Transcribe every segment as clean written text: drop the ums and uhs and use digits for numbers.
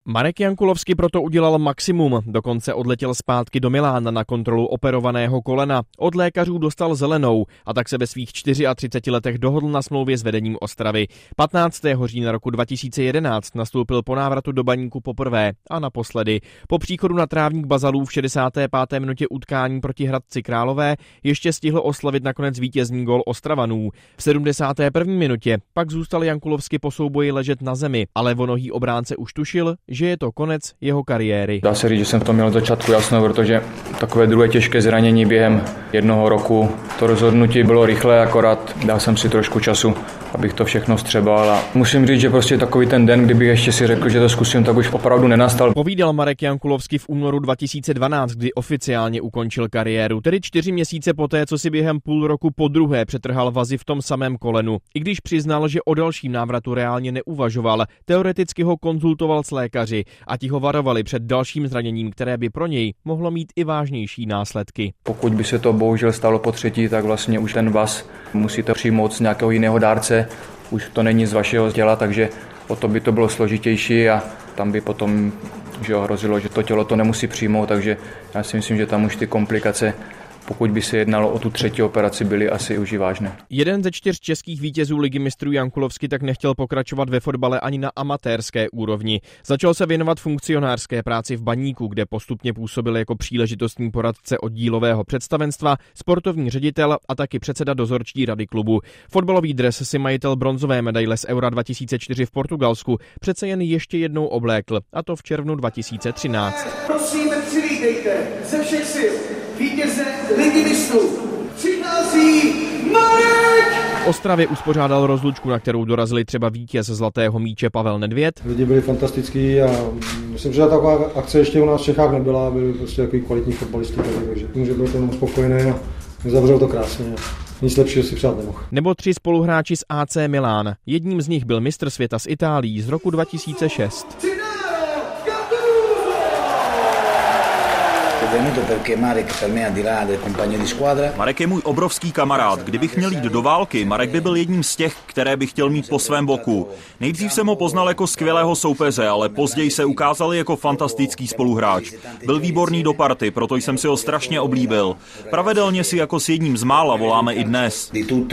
Marek Jankulovský proto udělal maximum, dokonce odletěl zpátky do Milána na kontrolu operovaného kolena. Od lékařů dostal zelenou a tak se ve svých 34 letech dohodl na smlouvě s vedením Ostravy. 15. října roku 2011 nastoupil po návratu do Baníku poprvé a naposledy. Po příchodu na trávník Bazalů v 65. minutě utkání proti Hradci Králové ještě stihl oslavit nakonec vítězný gól Ostravanů. V 71. minutě pak zůstal Jankulovský po souboji ležet na zemi, ale levonohý obránce už tušil, že je to konec jeho kariéry. Dá se říct, že jsem to měl od začátku jasno, protože takové druhé těžké zranění během jednoho roku. To rozhodnutí bylo rychlé, akorát dal jsem si trošku času, abych to všechno vstřebal. A musím říct, že prostě takový ten den, kdybych ještě si řekl, že to zkusím, tak už opravdu nenastal. Povídal Marek Jankulovský v únoru 2012, kdy oficiálně ukončil kariéru, tedy 4 měsíce poté, co si během půl roku podruhé přetrhal vazy v tom samém kolenu. I když přiznal, že o dalším návratu reálně neuvažoval, teoreticky ho konzultoval s lékaři a ti ho varovali před dalším zraněním, které by pro něj mohlo mít i vážnější následky. Pokud by se to bohužel stalo po třetí, tak vlastně už ten vaz musíte přijmout z nějakého jiného dárce. Už to není z vašeho těla, takže o to by to bylo složitější a tam by potom hrozilo, že to tělo to nemusí přijmout, takže já si myslím, že tam už ty komplikace, pokud by se jednalo o tu třetí operaci, byly asi už vážné. Jeden ze 4 českých vítězů Ligy mistrů Jankulovský tak nechtěl pokračovat ve fotbale ani na amatérské úrovni. Začal se věnovat funkcionářské práci v Baníku, kde postupně působil jako příležitostný poradce oddílového představenstva, sportovní ředitel a taky předseda dozorčí rady klubu. Fotbalový dres si majitel bronzové medaile z Eura 2004 v Portugalsku přece jen ještě jednou oblékl, a to v červnu 2013. Prosím, přivítejte ze všech sil vítěze Ligy mistrů. Přichází Marek! V Ostravě uspořádal rozlučku, na kterou dorazili třeba vítěz zlatého míče Pavel Nedvěd. Lidi byli fantastický a myslím, že taková akce ještě u nás v Čechách nebyla, byli prostě takový kvalitní fotbalisti tady, takže může byl ten spokojený a zavřel to krásně. Nic lepšího si přát nemohl. Nebo 3 spoluhráči z AC Milán. Jedním z nich byl mistr světa z Itálií z roku 2006. Marek je můj obrovský kamarád. Kdybych měl jít do války, Marek by byl jedním z těch, které bych chtěl mít po svém boku. Nejdřív jsem ho poznal jako skvělého soupeře, ale později se ukázal jako fantastický spoluhráč. Byl výborný do party, proto jsem si ho strašně oblíbil. Pravidelně si jako s jedním z mála voláme i dnes.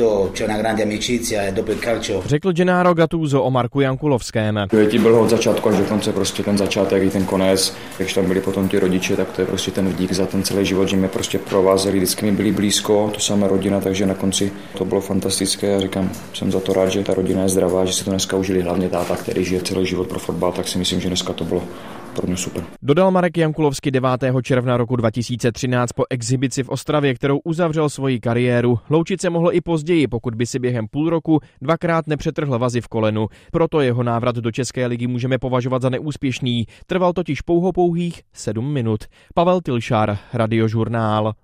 Řekl Gennaro Gattuso o Marku Jankulovském. Ti byl od začátku až do konce, prostě ten začátek i ten konec. Když tam byli potom ti rodiče, tak to je prostě ten dík za ten celý život, že mě prostě provázeli, vždycky mi byli blízko, to samé rodina, takže na konci to bylo fantastické a říkám, jsem za to rád, že ta rodina je zdravá, že si to dneska užili, hlavně táta, který žije celý život pro fotbal, tak si myslím, že dneska to bylo pro mě super. Dodal Marek Jankulovský 9. června roku 2013 po exhibici v Ostravě, kterou uzavřel svoji kariéru. Loučit se mohl i později, pokud by si během půl roku 2krát nepřetrhl vazy v kolenu. Proto jeho návrat do České ligy můžeme považovat za neúspěšný. Trval totiž pouhých 7 minut. Pavel Tilšár, Radiožurnál.